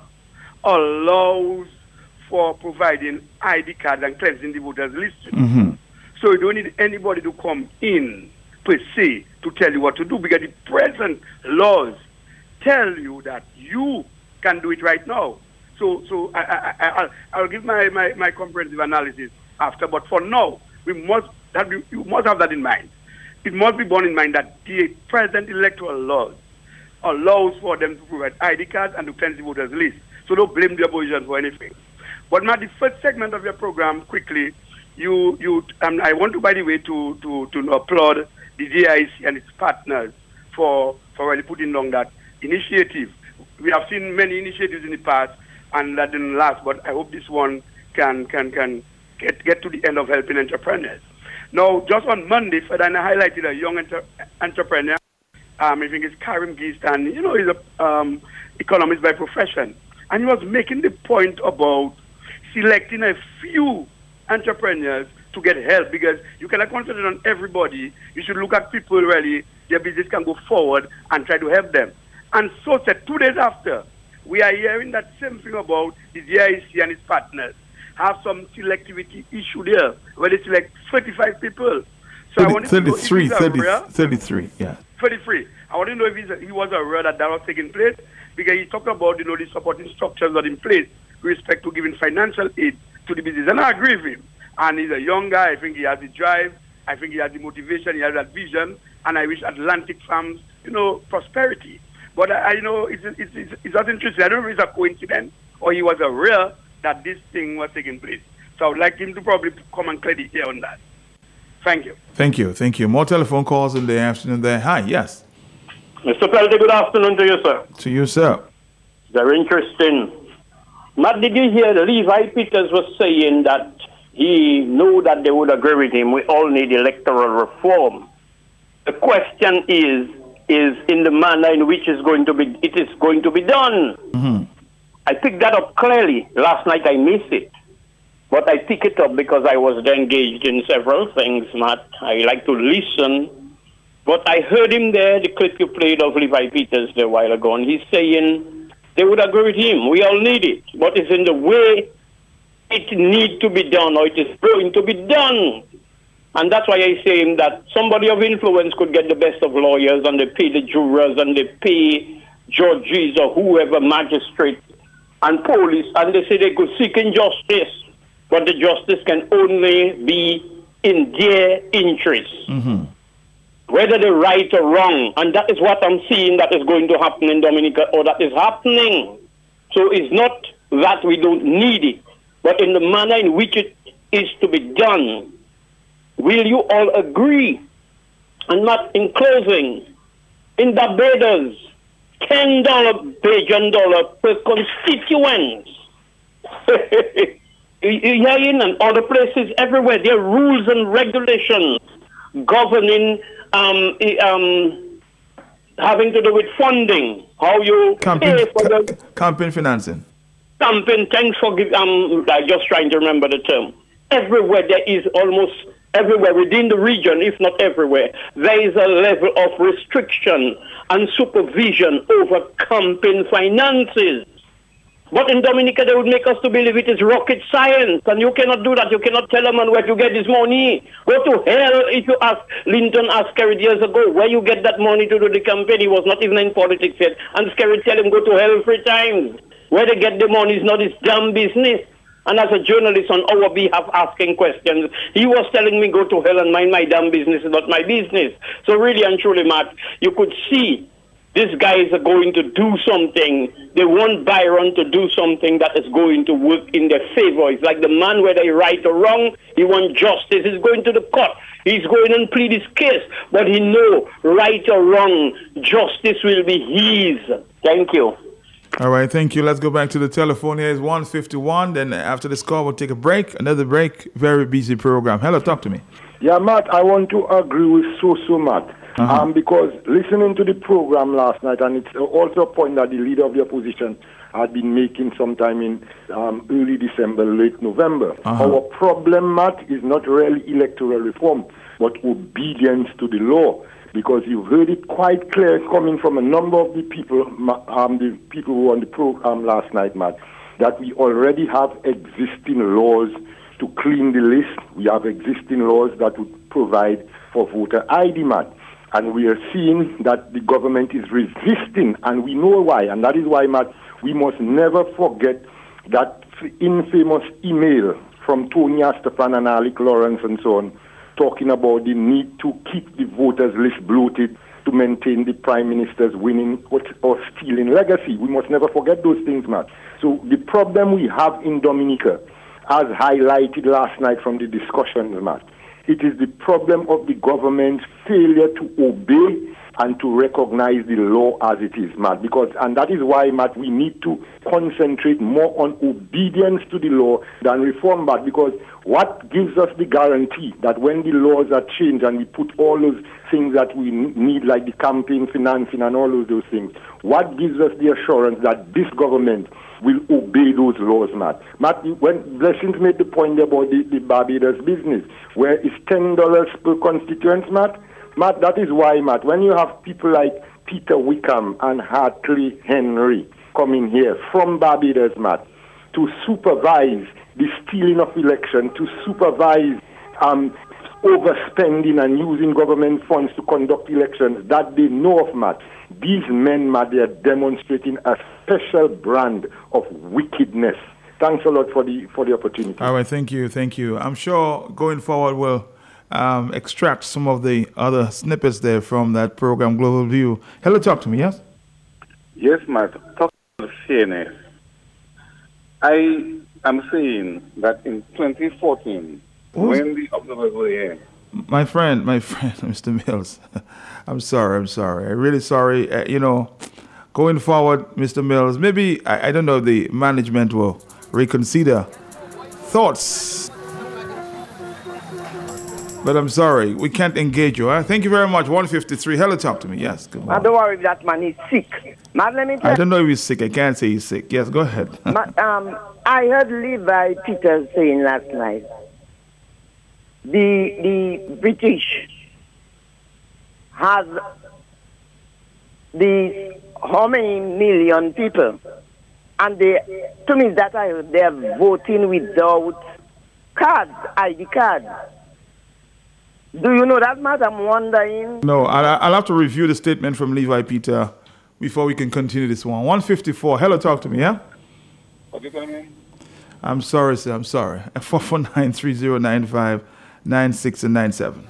allows for providing I D cards and cleansing the voters list. Mm-hmm. So you don't need anybody to come in, per se, to tell you what to do, because the present laws tell you that you can do it right now. So so I, I, I, I'll, I'll give my, my, my comprehensive analysis after, but for now, we must that we, you must have that in mind. It must be borne in mind that the present electoral laws allows for them to provide I D cards and to cleanse the voters list. So don't blame the opposition for anything. But now the first segment of your program, quickly, you you um, I want to, by the way, to to, to applaud the D I C and its partners for for really putting on that initiative. We have seen many initiatives in the past, and that didn't last. But I hope this one can can can get get to the end of helping entrepreneurs. Now, just on Monday, Fedana highlighted a young enter- entrepreneur. Um, I think it's Karim Gistan. You know, he's a um, economist by profession, and he was making the point about selecting a few entrepreneurs to get help, because you cannot concentrate on everybody. You should look at people really, their business can go forward and try to help them. And so said, two days after, we are hearing that same thing about the D I C and its partners have some selectivity issue there, where they select thirty-five people. So thirty, I wanted thirty-three, to know if thirty, rare, thirty-three, yeah. thirty-three. I want to know if he's a, he was aware that that was taking place, because he talked about, you know, the supporting structures that are in place with respect to giving financial aid to the business. And I agree with him. And he's a young guy. I think he has the drive. I think he has the motivation. He has that vision. And I wish Atlantic Farms, you know, prosperity. But I, I you know, it's, it's, it's, it's not interesting. I don't know if it's a coincidence or he was aware that this thing was taking place. So I would like him to probably come and clear the air on that. Thank you. Thank you. Thank you. More telephone calls in the afternoon there. Hi, yes. Mister Pelty, good afternoon to you, sir. To you, sir. Very interesting. Matt, did you hear Levi Peters was saying that he knew that they would agree with him? We all need electoral reform. The question is, is in the manner in which is going to be, it is going to be done. Mm-hmm. I picked that up clearly. Last night I missed it. But I pick it up because I was engaged in several things, Matt. I like to listen. But I heard him there, the clip you played of Levi Peters there a while ago, and he's saying they would agree with him. We all need it. But it's in the way it needs to be done, or it is going to be done. And that's why I say that somebody of influence could get the best of lawyers, and they pay the jurors, and they pay judges or whoever, magistrate and police, and they say they could seek injustice. But the justice can only be in their interests. Mm-hmm. Whether they're right or wrong. And that is what I'm seeing that is going to happen in Dominica, or that is happening. So it's not that we don't need it, but in the manner in which it is to be done. Will you all agree? And not in closing, in Barbados, ten dollars Bajan dollar per constituent. Here in and other places everywhere, there are rules and regulations governing um, um, having to do with funding, how you campaign, pay for the campaign financing. Campaign, thanks for giving, um, I'm just trying to remember the term. Everywhere there is almost, everywhere within the region, if not everywhere, there is a level of restriction and supervision over campaign finances. But in Dominica, they would make us to believe it is rocket science, and you cannot do that. You cannot tell a man where to get this money. Go to hell if you ask Linton asked Skerrit years ago, where you get that money to do the campaign. He was not even in politics yet. And Skerrit tell him, go to hell three times. Where they get the money is not his damn business. And as a journalist on our behalf asking questions, he was telling me, go to hell and mind my damn business, not my business. So really and truly, Matt, you could see these guys are going to do something. They want Byron to do something that is going to work in their favor. It's like the man, whether he right or wrong, he wants justice. He's going to the court. He's going and plead his case. But he know, right or wrong, justice will be his. Thank you. All right, thank you. Let's go back to the telephone. Here is one fifty-one. Then after this call, we'll take a break. Another break. Very busy program. Hello, talk to me. Yeah, Matt, I want to agree with So-So, Matt. Uh-huh. Um, because listening to the program last night, and it's also a point that the leader of the opposition had been making sometime in um, early December, late November. Uh-huh. Our problem, Matt, is not really electoral reform, but obedience to the law. Because you heard it quite clear coming from a number of the people, um, the people who were on the program last night, Matt, that we already have existing laws to clean the list. We have existing laws that would provide for voter I D, Matt. And we are seeing that the government is resisting, and we know why. And that is why, Matt, we must never forget that infamous email from Tony Astaphan and Alec Lawrence and so on, talking about the need to keep the voters list bloated to maintain the Prime Minister's winning or, or stealing legacy. We must never forget those things, Matt. So the problem we have in Dominica, as highlighted last night from the discussions, Matt, it is the problem of the government's failure to obey and to recognize the law as it is, Matt. Because, and that is why, Matt, we need to concentrate more on obedience to the law than reform, Matt. Because what gives us the guarantee that when the laws are changed and we put all those things that we need, like the campaign financing and all of those things, what gives us the assurance that this government will obey those laws, Matt? Matt, when Blessings made the point about the, the Barbados business, where it's ten dollars per constituent, Matt, Matt, that is why, Matt, when you have people like Peter Wickham and Hartley Henry coming here from Barbados, Matt, to supervise the stealing of election, to supervise um, overspending and using government funds to conduct elections that they know of, Matt, these men, Matt, they are demonstrating a special brand of wickedness. Thanks a lot for the for the opportunity. All right, thank you, thank you. I'm sure going forward we'll um, extract some of the other snippets there from that program, Global View. Hello, talk to me, yes? Yes, Matt. Talk about fairness. I am saying that in twenty fourteen, Who's... when the observers were here, My friend, my friend, Mister Mills, I'm sorry, I'm sorry. I'm really sorry. Uh, you know, going forward, Mister Mills, maybe, I, I don't know, the management will reconsider thoughts. But I'm sorry, we can't engage you. Huh? Thank you very much. one fifty-three. Hello, talk to me. Yes, good morning. Don't worry if that man is sick. Man, let me tell I don't know if he's sick. I can't say he's sick. Yes, go ahead. Ma, um, I heard Levi Peters saying last night, the the British has the how many million people, and they, to me that I heard, they are voting without cards, I D cards. Do you know that, Matt? I'm wondering. No, I'll, I'll have to review the statement from Levi Peter before we can continue this one. one fifty-four. Hello, talk to me, yeah? What you tell me? I'm sorry, sir. I'm sorry. four four nine, three zero nine five nine six and nine seven.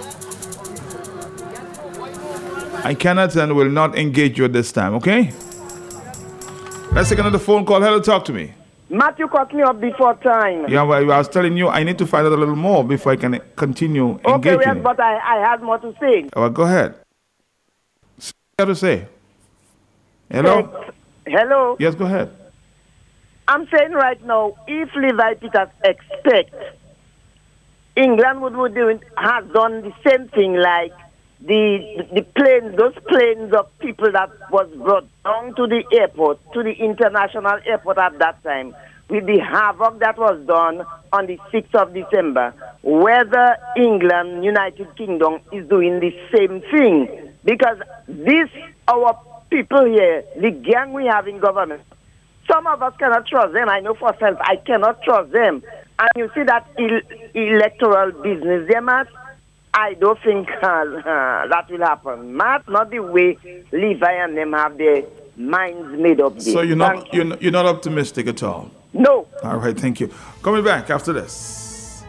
I cannot and will not engage you at this time, okay? Let's take another phone call. Hello, talk to me. Matthew cut me up before time. Yeah, well, I was telling you I need to find out a little more before I can continue engaging. Okay, well, but I, I had more to say. Well, go ahead. What do you have to say? Hello? Hello? Yes, go ahead. I'm saying right now, if Levi Peters expect England would, would do, has done the same thing like the the planes, those planes of people that was brought down to the airport, to the international airport at that time, with the havoc that was done on the sixth of December, whether England, United Kingdom is doing the same thing. Because this, our people here, the gang we have in government, some of us cannot trust them. I know for self, I cannot trust them. And you see that el- electoral business there, Matt, I don't think uh, uh, that will happen. Matt, not the way Levi and them have their minds made up. So you're not, you're not you're not optimistic at all? No. All right, thank you. Coming back after this.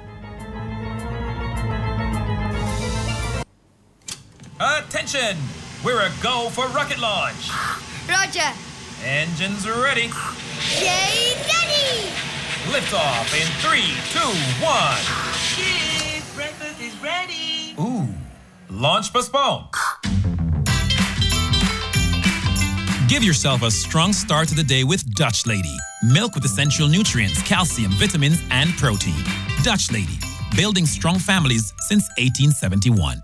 Attention! We're a go for rocket launch. Roger. Engines ready. Yay, ready! Lift off in three, two, one. Kids, breakfast is ready. Ooh. Launch postponed. Give yourself a strong start to the day with Dutch Lady. Milk with essential nutrients, calcium, vitamins, and protein. Dutch Lady. Building strong families since eighteen seventy-one.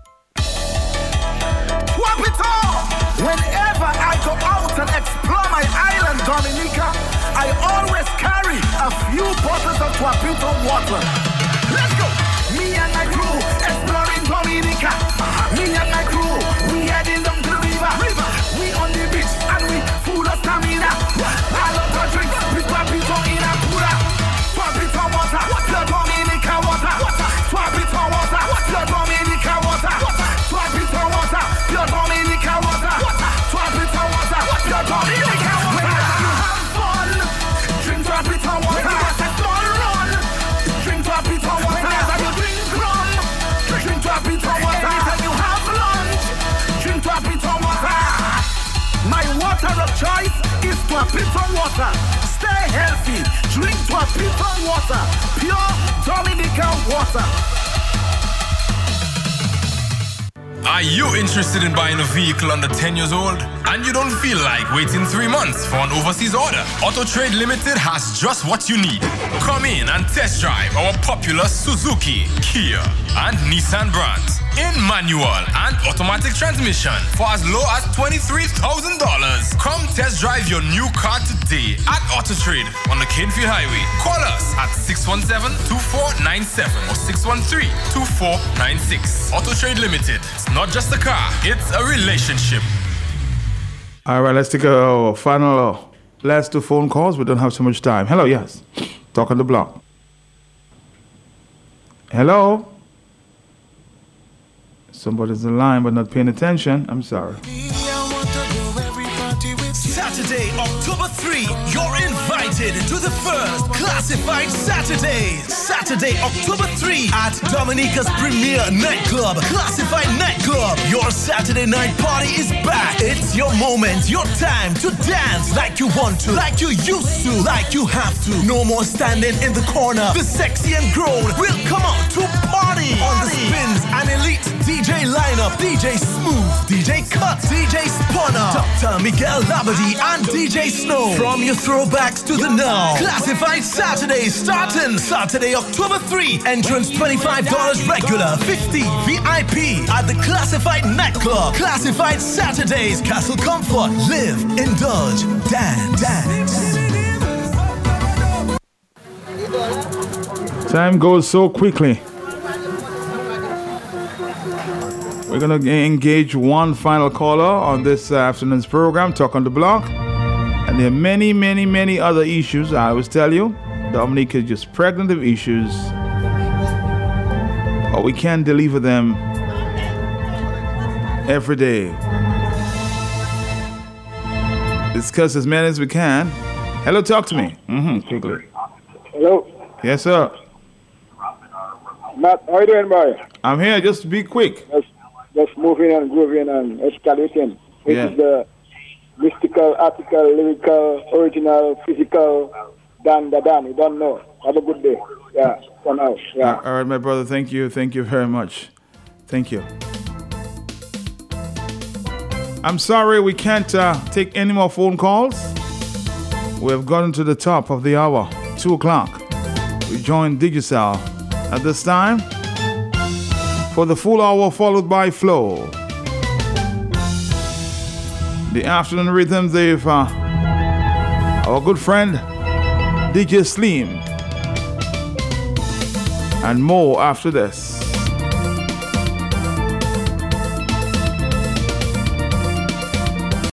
Whenever I go out and explore my island, Dominica, I always carry a few bottles of Tuapito water. Let's go! Me and my crew exploring Dominica. Me and my crew, we heading down to the river. river. We on the beach and we full of stamina. I love to drink with Tuapito in a cooler. Tuapito water, pure Dominica water. Tuapito water, pure Dominica water. Tuapito water, pure Dominica water. Tuapito water, pure Dominica water. Whenever you have fun, drink Tuapito water. When you want a small run, drink Tuapito water. Whenever you drink rum, drink Tuapito water. Anytime you have lunch, drink Tuapito water. My water of choice is Tuapito water. Stay healthy, drink Tuapito water. Pure Dominica water. Are you interested in buying a vehicle under ten years old? And you don't feel like waiting three months for an overseas order? Auto Trade Limited has just what you need. Come in and test drive our popular Suzuki, Kia, and Nissan brands in manual and automatic transmission for as low as twenty-three thousand dollars. Come test drive your new car today at Auto Trade on the Canefield Highway. Call us at six one seven, two four nine seven or six one three, two four nine six. Auto Trade Limited. It's not just a car, it's a relationship. All right, let's take a final uh, last two phone calls. We don't have so much time. Hello, yes. Talk on the block. Hello? Somebody's in line but not paying attention. I'm sorry. Saturday, October third, you're invited to the first Classified Saturdays. Saturday, October third at Dominica's premier nightclub, Classified Nightclub. Your Saturday night party is back. It's your moment, your time to dance like you want to, like you used to, like you have to. No more standing in the corner. The sexy and grown will come out to party. On the spins, an elite D J lineup, D J Smooth, D J Cut, D J Spawner, Doctor Miguel Labadie, and D J Snow. From your throwbacks to the now. Classified Saturdays starting Saturday, October third. Entrance twenty-five dollars regular, fifty dollars V I P at the Classified Nightclub. Classified Saturdays, Castle Comfort. Live, indulge, dance, dance. Time goes so quickly. We're going to engage one final caller on this afternoon's program, Talk on the Block. And there are many, many, many other issues. I always tell you, Dominica is just pregnant of issues. But we can deliver them every day. Discuss as many as we can. Hello, talk to me. Mm-hmm, quickly. Hello. Yes, sir. Matt, how you doing, boy? I'm here. Just be quick. Just, just moving and grooving and escalating. This Yeah. is the mystical, article, lyrical, original, physical, dan, da, dan. You don't know. Have a good day. Yeah, for now. Yeah. Uh, all right, my brother. Thank you. Thank you very much. Thank you. I'm sorry we can't uh, take any more phone calls. We have gotten to the top of the hour, two o'clock. We join Digicel at this time for the full hour, followed by Flow. The afternoon rhythms of uh, our good friend D J Slim, and more after this.